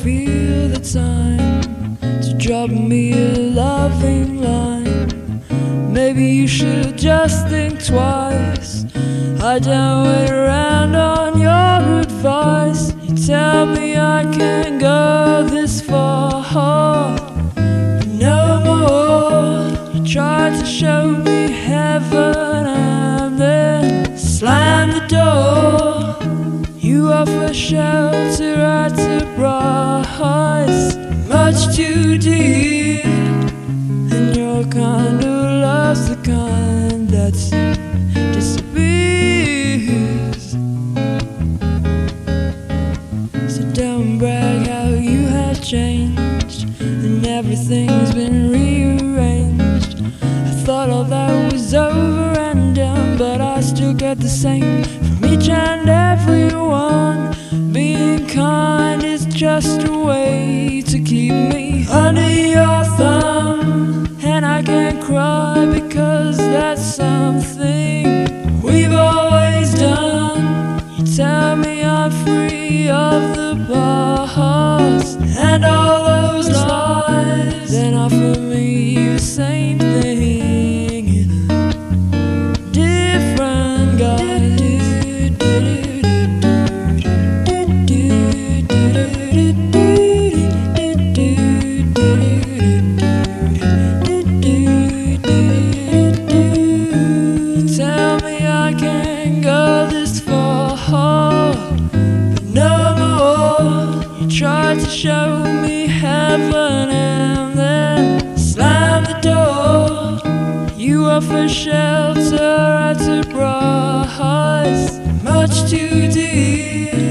feel the time to drop me a loving line. Maybe you should just think twice. I don't wait around on your advice. You tell me I can't go this far, but no more. You tried to show me heaven and then slam the door. You offer shelter at a price much too deep, and your kind of love's the kind that disappears. So don't brag how you have changed and everything's been rearranged. I thought all that was over and done, but I still get the same from each and everyone. Being kind is just a way to keep me under your thumb, and I can't cry because that's something we've always done. You tell me I'm free of the past and all those lies, then offer me the same thing in a different guise. Tell me I can't go this far, but no more. You tried to show me heaven and then slam the door. You offer shelter at a price much too deep,